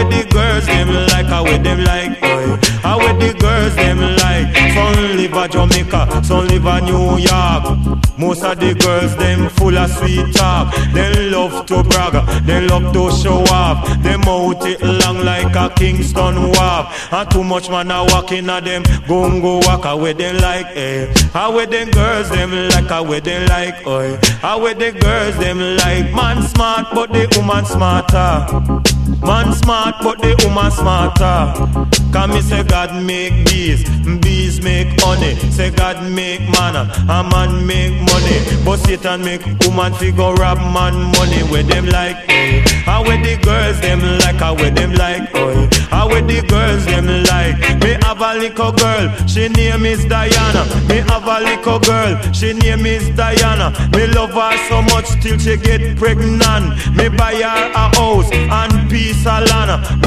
with the girls them like, how with them like, boy. How with the girls them like. Some live at Jamaica, some live at New York. Most of the girls them full of sweet talk. They love to brag, they love to show off. Them out it long like a Kingston wharf. And too much man a walking at them, go walk away them like, eh. How with them girls them like, how with them like, oi. How with the girls them like. Man smart but the woman smarter. Man smart but the woman smarter. Can me say God make bees, bees make honey. Say God make man, a man make money. But Satan make woman figure rob man money. With them like, eh. How with the girls them like, how with them like, oi. How with the girls them like. Me have a little girl, she name is Diana. Me have a little girl, she name is Diana. Me love her so much till she get pregnant. Me buy her a house and piece of land.